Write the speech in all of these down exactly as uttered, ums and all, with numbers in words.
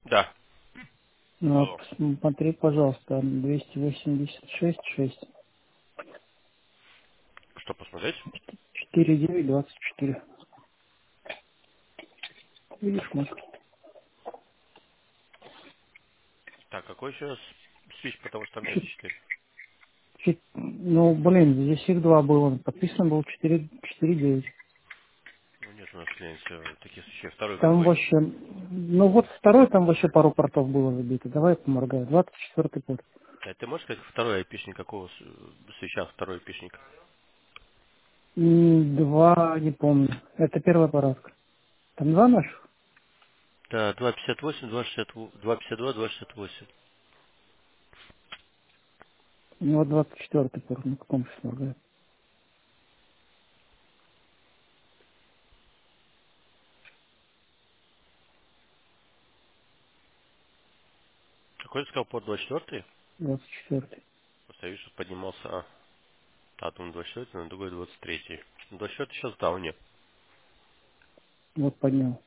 Да. Ну, Алло. вот посмотри, пожалуйста, двести восемьдесят шесть шесть Что посмотреть? четыре девять двадцать четыре. Видишь, может? Так, какой еще раз спич, потому что там есть Чуть- четыре. чуть- ну, блин, здесь их два было. Подписано было четыре четыре девять. Ну нет у нас клиенте таких случаев. Второй Там какой? вообще, ну вот второй там вообще пару портов было забито. Давай поморгаю. двадцать четвёртый пort. А ты можешь сказать, второй айпишник какого с- свеча, второй айпишник? М, Два, не помню. Это первая порадка. Там два наших? Да, два пятьдесят восемь, два шестьдесят, два пятьдесят два, два шестьдесят восемь. Ну вот двадцать четвёртый порт. На каком сейчас моргаю? Какой ты сказал, под двадцать четвертый? двадцать четвёртый. Просто я вижу, что поднимался а, атом двадцать четвертый, на другой двадцать третий. двадцать четвертый сейчас в дауне. Вот поднял.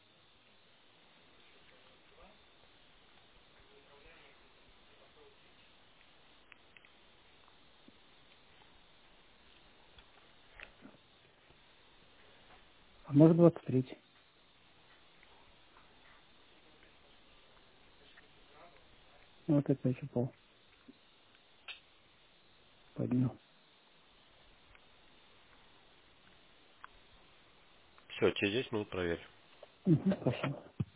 А может двадцать третий. Вот опять упал. Поднял. Все, через десять минут проверь. Угу, спасибо.